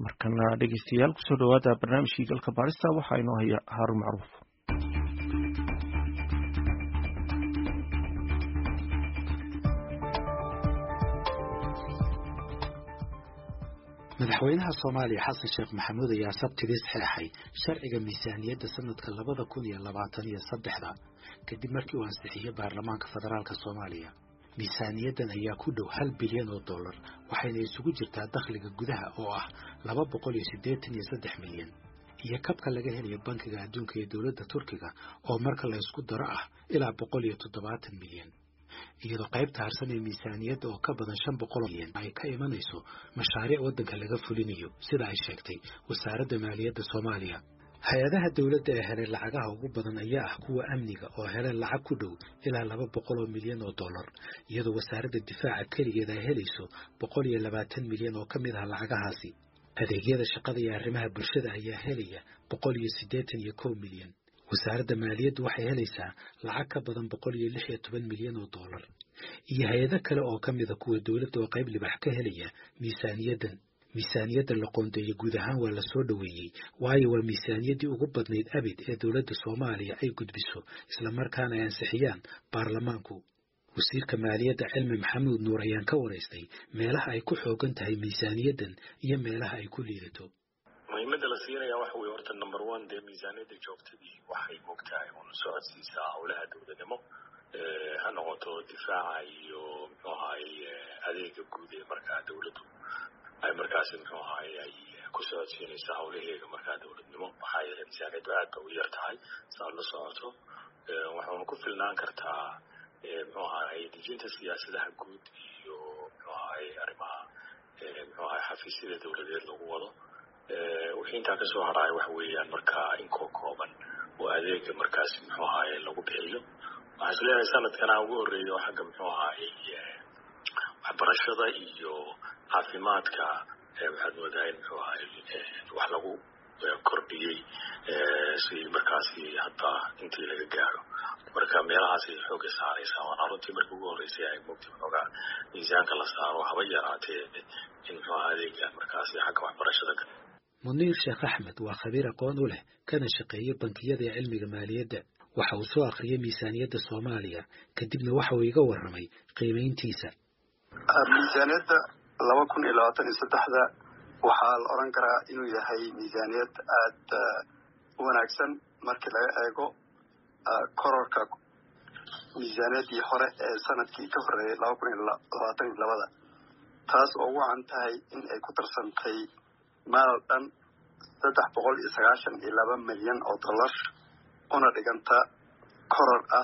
markana dhegeystayaal kusoo dhawaada barnaamijkii galka baarista waxaa inoo haya Haarun Macruuf. madaxweynaha Soomaaliya Xasan Sheekh Maxamuud ayaa sabtidii saxeexay sharciga miisaaniyadda sanadka 2023 kadib markii uu ansixiyay baarlamaanka federaalka Soomaaliya. miisaaniyaddan ayaa ku dhow $1 bilyan waxayna isugu jirtaa dakhliga gudaha oo ah 283 milyan iyo kabka laga helayo bankiga adduunka ee dawladda Turkiga oo marka la isku daro ah ilaa 170 milyan. iyadoo qaybta harsan ee miisaaniyadda oo ka badan 500 milyan ay ka imanayso mashaariic waddanka laga fulinayo sida ay sheegtay wasaaradda maaliyadda Soomaaliya. hay-adaha dawladda ee helay lacagaha ugu badan ayaa ah kuwa amniga oo helay lacag ku dhow ilaa $200 milyan iyadoo wasaaradda difaaca kaligeed ay helayso 120 milyan oo ka mid ah lacagahaasi. adeegyada shaqada iyo arrimaha bulshada ayaa helaya 181 milyan. wasaaradda maaliyaddu waxay helaysaa lacag ka badan $116 milyan iyo hay-ado kale oo ka mid ah kuwa dawladda oo qayb libax ka helaya miisaaniyadda la qoondeeyay guud ahaan waa la soo dhaweeyay waayo waa miisaaniyaddii ugu badnayd abid ee dawladda Soomaaliya ay gudbiso isla markaana ay ansixiyaan baarlamaanku. wasiirka maaliyadda Cilmi Maxamuud Nuur ayaan ka wareystay meelaha ay ku xoogan tahay miisaaniyaddan iyo meelaha ay ku liidato. muhiimadda la siinayaa waxa weeye horta number 1 dee miisaaniyadda joogtadii waxay moogtahay una socodsiisaa howlaha dawladnimo ha noqoto difaaca iyo muxuu ahaay adeega guud ee markaa dawladdu ay markaasi muxuu ahaay ay ku socodsiinaysaa howlaheega markaa dawladnimo waxaa yeelay miisaaniyaddu aad bay u yar tahay saad la socoto waxaana ku filnaan kartaa muxuu ahaay dejinta siyaasadaha guud iyo muxuu ahaay arrimaha muxuu ahaay xafiisyada dawladeed lagu wado wixii intaa ka soo haray waxa weeyaan markaa in kooban oo adeega markaasi muxuu ahaay lagu bixiyo. waxaan isleeyahay sanadkan ugu horeeyo xagga muxuu ahaay waxbarashada iyo caafimaadka waxaad moodaa in muxuu ahaay wax lagu kordhiyey si markaasi hadda intii laga gaaro marka meelahaasi xooga saaraysaa waana runtii markii ugu horeysay ay moogtay xoogaa miisaanka la saaro haba yaraatee in muxuu ahaa adeega markaasi xagga waxbarashada. Muniir Sheekh Axmed waa khabiir aqoon u leh kana shaqeeya bankiyada ee cilmiga maaliyadda. waxa uu soo akhriyay miisaaniyadda Soomaaliya kadibna waxa uu iga warramay qiimeyntiisa. miisaaniyadda 2023 waxaa la oran karaa inuu yahay miisaaniyad aad u wanaagsan markii laga eego kororka miisaaniyaddii hore ee sanadkii ka horeeyay 2022 taas oo wacan tahay in ay ku tarsantay maal dhan $392 milyan una dhiganta koror ah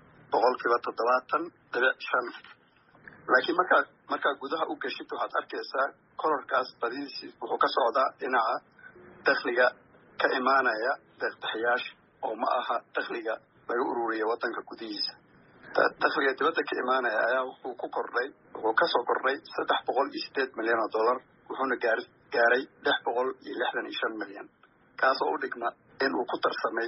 70.5%. laakiin markaa gudaha u gashid waxaad arkaysaa kororkaas badidiisi wuxuu ka socdaa dhinaca dakhliga ka imaanaya deeq-bixiyaasha oo ma aha dakhliga laga ururiyo waddanka gudihiisa. dakhliga dibadda ka imaanaya ayaa wuxuu ka soo kordhay $308 milyan wuxuuna gaaray $665 milyan kaasoo u dhigma in uu ku tarsamay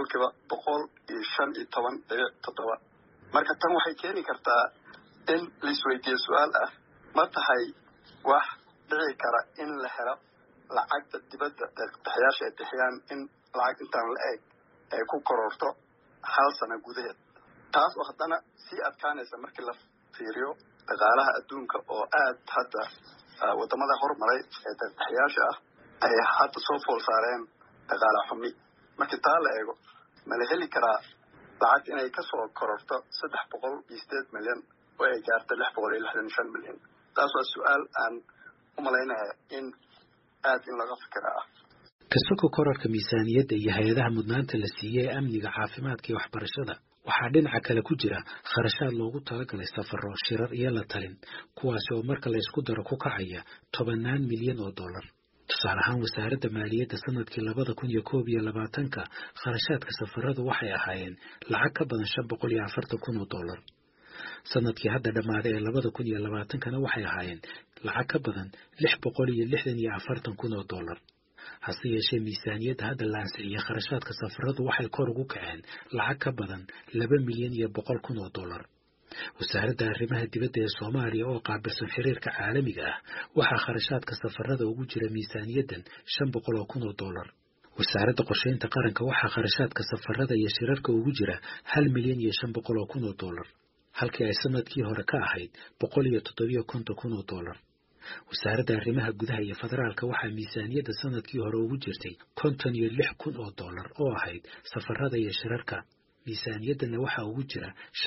115.7%. marka tan waxay keeni kartaa in la isweydiiyo su'aal ah ma tahay wax dhici kara in la helo lacagta dibadda deeq-bixiyaasha ay bixiyaan in lacag intaan la eg ay ku kororto hal sano gudaheed taas oo haddana sii adkaanaysa markii la fiiriyo dhaqaalaha adduunka oo aad hadda wadamada hormaray ee deeq-bixiyaasha ah ay hadda soo fool saareen dhaqaale xumi. markii taa la eego ma la heli karaa lacag inay ka soo kororto 308 milyan oo ay gaarto 665 milyan? taas waa su'aal aan u malaynayaa in aad in laga fikira ah. kasoo kororka miisaaniyadda iyo hay-adaha mudnaanta la siiyay amniga caafimaadka iyo waxbarashada waxaa dhinaca kale ku jira kharashaad loogu talagalay safarro shirar iyo la talin kuwaasi oo marka la isku daro ku kacaya $10 milyan. tusaale ahaan wasaaradda maaliyadda sanadkii 2021 kharashaadka safarradu waxay ahaayeen lacag ka badan $540,000. sanadkii hadda dhammaaday ee 2020 waxay ahaayeen lacag ka badan $640,000. hase yeeshee miisaaniyadda hadda la ansixiyay kharashaadka safarradu waxay kor ugu kaceen lacag ka badan $2,100,000. wasaaradda arrimaha dibadda ee Soomaaliya oo qaabilsan xiriirka caalamiga ah waxaa kharashaadka safarada ugu jira miisaaniyaddan $500,000. wasaaradda qorsheynta qaranka waxaa kharashaadka safarada iyo shirarka ugu jira $1,500,000 halkii ay sanadkii hore ka ahayd $150,000. wasaaradda arrimaha gudaha iyo federaalka waxaa miisaaniyadda sanadkii hore ugu jirtay $56,000 oo ahayd safarada iyo shirarka. miisaaniyaddana waxaa ugu jira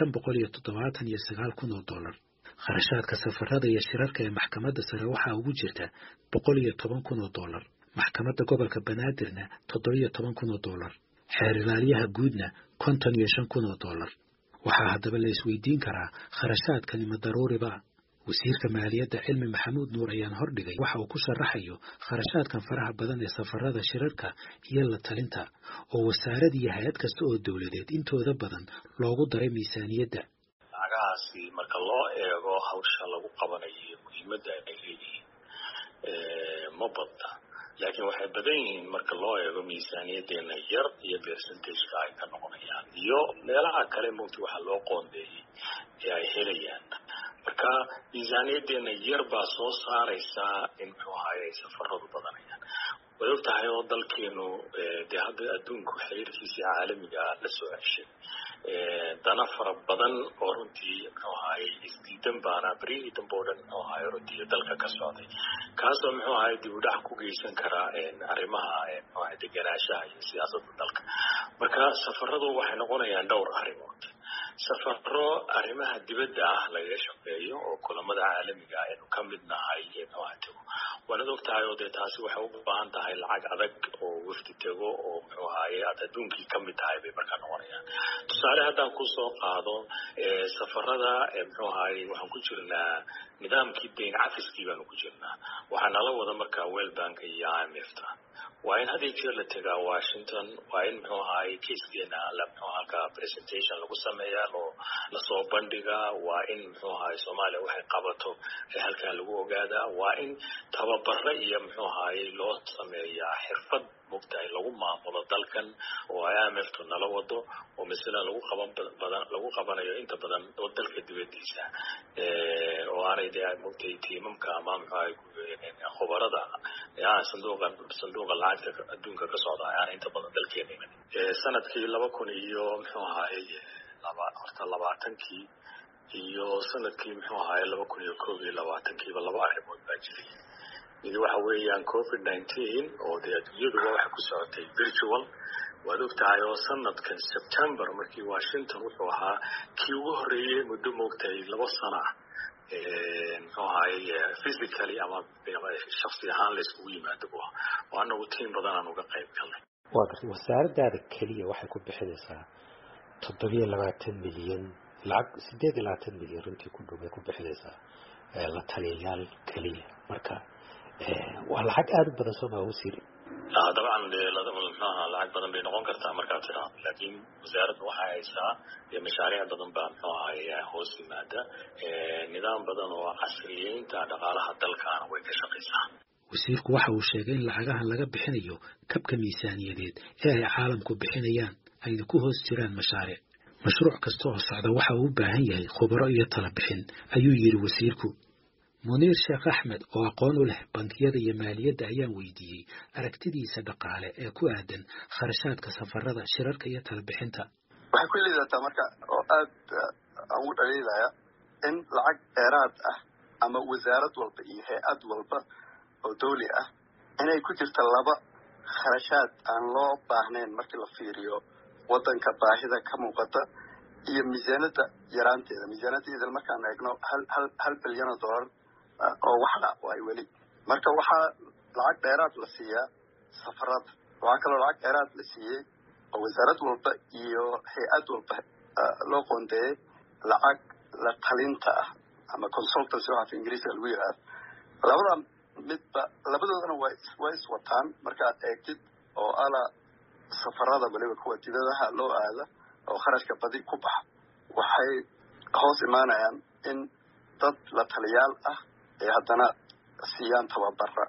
$579,000. kharashaadka safarada iyo shirarka ee maxkamadda sare waxaa ugu jirta $110,000. maxkamadda gobolka Banaadirna $17,000. xeer ilaaliyaha guudna $55,000. waxaa haddaba la isweydiin karaa kharashaadkani ma daruuriba? wasiirka maaliyadda Cilmi Maxamuud Nuur ayaan hordhigay waxa uu ku sharaxayo kharashaadkan faraha badan ee safarada, shirarka iyo la talinta oo wasaarad iyo hay'ad kasta oo dawladeed intooda badan loogu daray miisaaniyadda. lacagahaasi marka loo eego hawsha lagu qabanayo muhiimadda ay leeyihiin ma badna, laakiin waxay badan yihiin marka loo eego miisaaniyaddeena yar iyo percentage-ka ay ka noqonayaan iyo meelaha kale mugti waxa loo qoondeeyey ee ay helayaan. marka miisaaniyaddeena yar baa soo saaraysaa in muxuu ahaye ay safaradu badanayaan. way og tahay oo dalkeenu dee hadda adduunku xiriirkiisa caalamiga la soo ceshay dana fara badan oo runtii muxuu ahaye isdiidan baana berihii dambe oo dhan muxuu ahaye runtii dalka ka socday, kaasoo muxuu ahaye dib u dhac ku geysan karaa arrimaha muxuu ahaye degenaanshaha iyo siyaasadda dalka. marka safaradu waxay noqonayaan dhowr arrimood. safaro arrimaha dibadda ah lagaga shaqeeyo oo kulamada caalamiga ah aynu ka mid nahay waanad og tahay oo dee taasi waxay u baahan tahay lacag adag oo wafdi tego oo muxuu ahaye aad adduunkii ka mid tahay bay markaa noqonayaan. tusaale haddaan kusoo qaado safarada muxuu ahaye waxaan ku jirnaa nidaamkii dayn cafiskii baanu ku jirnaa. waxaa nala wada markaa World Bank iyo IMF-ta. waa in had iyo jeer la tegaa Washington, waa in muxuu ahaye keiskeena muxuu halkaa presentation lagu sameeyaa lasoo bandhigaa, waa in muxuu ahaye Soomaaliya waxay qabato halkaa lagu ogaadaa, waa in tababaro iyo muxuu ahaye loo sameeyaa xirfad mugtahay lagu maamulo dalkan oo IMF-tu nala wado oo misla lagu qabanayo inta badan oo dalka dibadiisa oo aanay dee mugtay tiimamka ama muxuu ahaye khubarada sanduuqa lacagta adduunka ka socda ayaana inta badan dalkeena. sanadkii 2000 iyo muxuu ahaye 2020 iyo sanadkii muxuu ahaye 2021 laba arrimood baa jiray. mid waxa weeyaan COVID-19 oo dee adduunyadu waxay ku socotay virtual. waad og tahay oo sanadkan September markii Washington wuxuu ahaa kii ugu horreeyay muddo moogtay 2 sano ah muxuu ahaye physically ama shakhsi ahaan la iskugu yimaado oo anagu tiim badan aan uga qayb galnay. waa gartay wasaaraddaada keliya waxay ku bixinaysaa 720 milyan, lacag 820 milyan runtii ku dhow bay ku bixinaysaa la taliyayaal keliya. marka waa lacag aad u badan soo ma wasiir? dabcan lacag badan bay noqon kartaa markaad tiraahdo, laakiin wasaaraddu waxay haysaa mashaariic badan baa muxuu ahaye hoos yimaada nidaam badan oo casriyeynta dhaqaalaha dalkaana way ka shaqaysaa. wasiirku waxa uu sheegay in lacagahan laga bixinayo kabka miisaaniyadeed ee ay caalamku bixinayaan ayna ku hoos jiraan mashaariic. mashruuc kasta oo socda waxa uu u baahan yahay khubaro iyo talo bixin, ayuu yiri wasiirku. Muniir Sheekh Axmed oo aqoon u leh bankiyada iyo maaliyadda ayaan weydiiyey aragtidiisa dhaqaale ee ku aadan kharashaadka safarada, shirarka iyo talo bixinta. waxay ku liidataa marka oo aad aan u dhaliilaya in lacag dheeraad ah ama wasaarad walba iyo hay'ad walba oo dawli ah inay ku jirto laba kharashaad aan loo baahnayn markii la fiiriyo wadanka baahida ka muuqata iyo miisaaniyadda yaraanteeda. miisaaniyadda markaan eegno hal bilyan oo dollar oo waxna ay weli marka waxaa lacag dheeraad la siiyaa safarada. waxaa kaloo lacag dheeraad la siiyey oo wasaarad walba iyo hay'ad walba loo qoondeeyey lacag la talinta ah ama consultancy waxa Ingiriisiga lagu yiraahdo. labadoodana way iswataan markaad eegtid oo ala safarada waliba kuwa dibadaha loo aado oo kharashka badi ku baxa waxay hoos imaanayaan in dad la taliyaal ah ee haddana siiyaan tababara.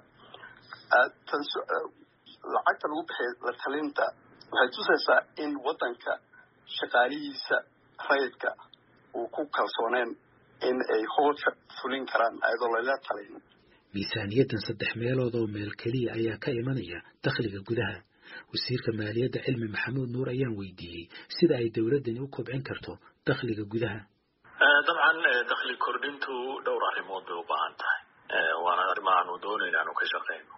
lacagta lagu bixiyo la talinta waxay tusaysaa in wadanka shaqaalihiisa rayidka uu ku kalsooneen in ay howsha fulin karaan ayadoo lala talin. miisaaniyaddan 3 meelood oo meel keliya ayaa ka imanaya dakhliga gudaha. wasiirka maaliyadda cilmi maxamuud nuur ayaan weydiiyey sida ay dowladdani u kobcin karto dakhliga gudaha. dabcan dakhli kordhintu dhowr arrimood bay u baahan tahay waana arrimaha aanu doonayna aanu ka shaqeyno.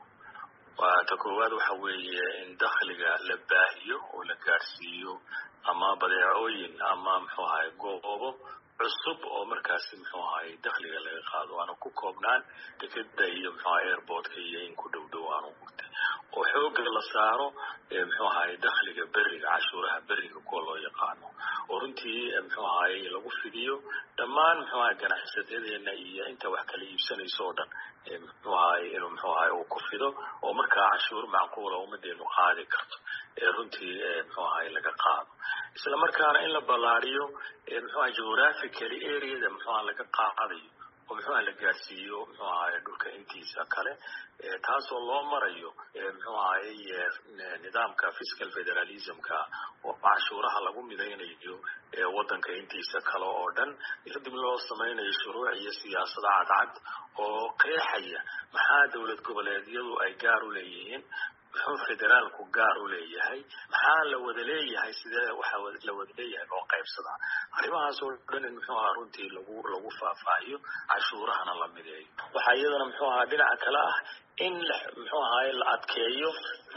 ta koowaad waxa weeye in dakhliga la baahiyo oo la gaarsiiyo ama badeecooyin ama muxuu ahay goobo cusub oo markaasi muxuu ahay dakhliga laga qaado aanu ku koobnaan dekeda iyo muxuu ahay airportka iyo in ku dhow aanu gurtay oo xoogga la saaro muxuu ahay dakhliga beriga cashuuraha beriga kuwa loo yaqaano oo runtii muxuu ahay lagu fidiyo dhammaan muxuu ahay ganacsadeena iyo inta wax kala iibsanayso oo dhan muxuu ahay inuu muxuu ahay uu ku fido oo markaa cashuur macquul ah ummadeenu qaadi karto runtii muxuu ahay laga qaado isla markaana in la balaariyo muxuu ahay geographically area muxuu ahay laga qaadayo oo muxuu ahay la gaarsiiyo muxuu ahay dhulka intiisa kale taasoo loo marayo muxuu ahay nidaamka fiscal federalismka oo cashuuraha lagu midaynayo wadanka intiisa kale oo dhan kadib loo samaynayo shuruuc iyo siyaasado cadcad oo qeexaya maxaa dowlad goboleedyadu ay gaar u leeyihiin muxuu federaalku gaar u leeyahay maxaa la wada leeyahay sidee waxa la wada leeyahay loo qaybsadaa arrimahaas oo dhan in muxuu ahaa runtii lagu faahfaahiyo cashuurahana la mideeyo waxaa iyadana muxuu ahaa dhinaca kale ah in muxuu ahaa la adkeeyo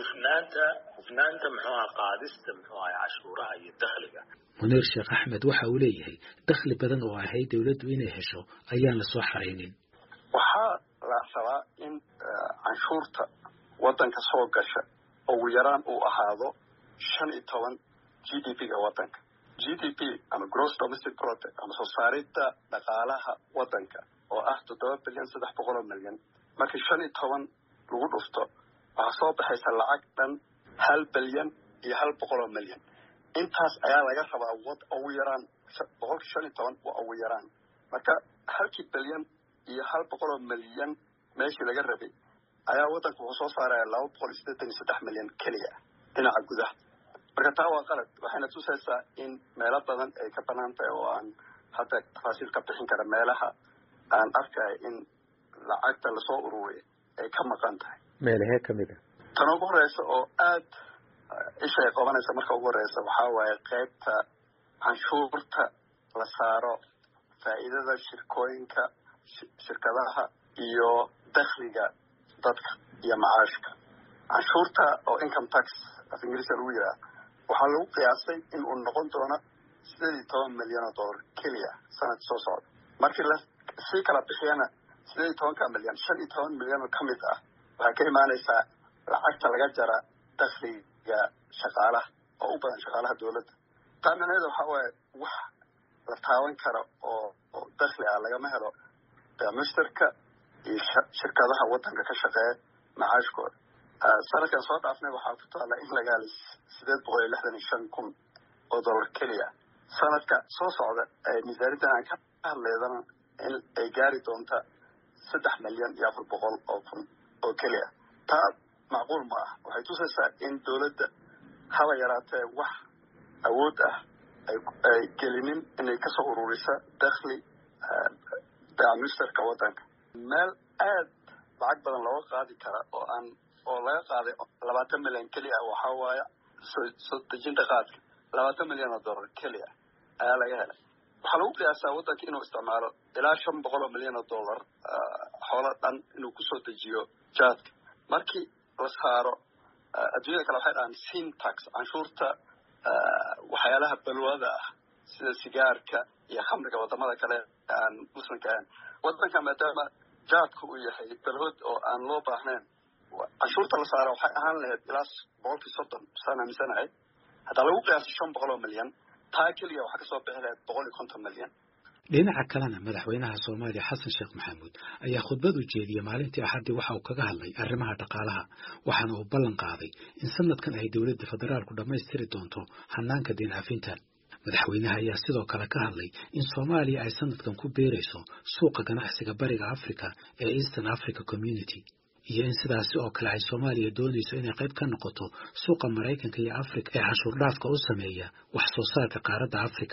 hufnaanta muxuu ahaa qaadista muxuu ahaa cashuuraha iyo dakhliga. Munir Sheekh Axmed waxa uu leeyahay dakhli badan oo ahay dawladdu inay hesho ayaan la soo xareynin. waxaa la rabaa in canshuurta wadanka soo gasha ugu yaraan uu ahaado 15 GDP-ga wadanka. GDP ama gross domestic product ama soo saaridda dhaqaalaha wadanka oo ah 7.3 bilyan marka 15 lagu dhufto waxaa soo baxaysa lacag dhan 1 bilyan iyo 100 milyan. intaas ayaa laga rabaa ugu yaraan 15 waa ugu yaraan marka 1 bilyan iyo 100 milyan meeshii laga rabay ayaa wadanku wuxuu soo saaraya 283 milyan keliya dhinaca gudaha. marka taa waa qalad waxayna tusaysaa in meelo badan ay ka banaan tahay oo aan hadda tafaasiil ka bixin kara meelaha aan arkay in lacagta lasoo ururiyay ay ka maqan tahay. meelaha ka mid ah tan ugu horeysa oo aad isha ay qabanaysa marka ugu horeysa waxaa waaye qaybta canshuurta la saaro faa'iidada shirkooyinka shirkadaha iyo dakhliga dadka iyo macaashka. canshuurta oo income tax af ingiriisiga lagu yiraahdo waxaa lagu qiyaasay in uu noqon doono 18 milyan oo dollar keliya sanadka soo socda. markii la sii kala bixiyana 18 milyan 15 milyan oo ka mid ah waxaa ka imaanaysaa lacagta laga jara dakhliga shaqaalaha oo u badan shaqaalaha dowladda. taa macnaheedu waxaa waaye wax la taaban karo oo dakhli ah lagama helo mushtarka iyo shirkadaha wadanka ka shaqeeya macaashkooda. sanadkan soo dhaafnay waxaa ku taala in laga helo 865,000 oo dollar keliya. sanadka soo socda miisaaniyaddan aan ka hadleydana in ay gaari doonta 3 milyan iyo 400,000 oo keliya. taa macquul ma ah. waxay tusaysaa in dowladda haba yaraatee wax awood ah ay gelinin inay kasoo ururisa dakhli mushtarka wadanka. meel aad lacag badan looga qaadi kara oo laga qaaday 20 milyan keliya waxaa waaye soo dejinta qaadka 20 milyan oo dollar keliya ayaa laga helay. waxaa lagu qiyaasaa wadanka inuu isticmaalo ilaa 500 milyan oo dollar xoolo dhan inuu kusoo dejiyo jaadka. markii la saaro adduunyada kale waxay dhahaan sin tax canshuurta waxyaalaha balwada ah sida sigaarka iyo khamriga wadamada kale aan muslimka ahayn. wadanka maadaama jaadku uu yahay balhood oo aan loo baahnayn canshuurta la saaro waxay ahaan lahayd ilaa 30% sana misanahay hadda lagu qiyaasay 500 milyan taa keliya waxaa kasoo bixi lahayd 150 milyan. dhinaca kalena madaxweynaha Soomaaliya Xasan Sheekh Maxamuud ayaa khudbad u jeediyay maalintii Axadii waxa uu kaga hadlay arrimaha dhaqaalaha waxaana uu ballan qaaday in sanadkan ay dawladda federaalku dhammaystiri doonto hanaanka deyn cafinta. madaxweynaha ayaa sidoo kale ka hadlay in Soomaaliya ay sanadkan ku beerayso suuqa ganacsiga bariga Afrika ee Eastern Africa Community iyo in sidaasi oo kale ay Soomaaliya doonayso inay qayb ka noqoto suuqa Mareykanka iyo Afrika ee cashuur dhaafka u sameeya wax soo saarka qaaradda Afrika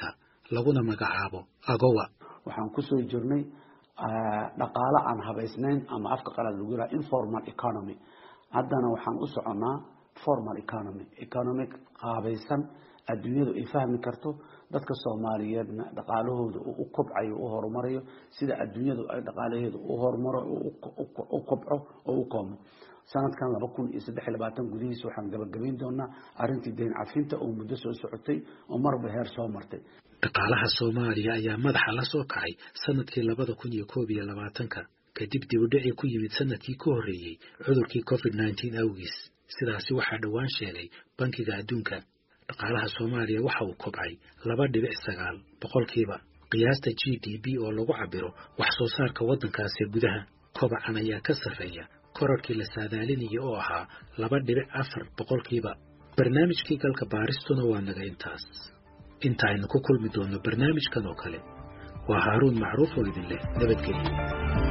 laguna magacaabo AGOA. waxaan ku soo jirnay dhaqaale aan habaysnayn ama afka qalaad lagu yiraahdo informal economy. haddana waxaan u soconaa formal economy, economic qaabaysan adduunyadu ay fahmi karto, dadka Soomaaliyeedna dhaqaalahooda uu kobcayo oo horumarayo sida adduunyadu ay dhaqaalaheedu u horumaro oo kobco oo u koomo. sanadkan 2023 gudihiisa waxaan gabagabayn doonaa arrintii deyn cafinta oo muddo soo socotay oo marba heer soo martay. dhaqaalaha Soomaaliya ayaa madaxa la soo kacay sanadkii 2021 kadib dib u dhici ku yimid sanadkii ka horeeyay cudurkii COVID-19 awgiis. sidaasi waxaa dhawaan sheegay Bankiga Adduunka. dhaqaalaha Soomaaliya waxa uu kobcay 2.9%. qiyaasta GDP oo lagu cabiro wax soo saarka waddankaasi gudaha. kobacan ayaa ka sarreeya kororkii la saadaalinayay oo ahaa 2.4%. barnaamijkii galka baaristuna waa naga intaas. inta aynu ku kulmi doono barnaamijkan oo kale waa Haaruun Macruuf oo idin leh nabadgelyo.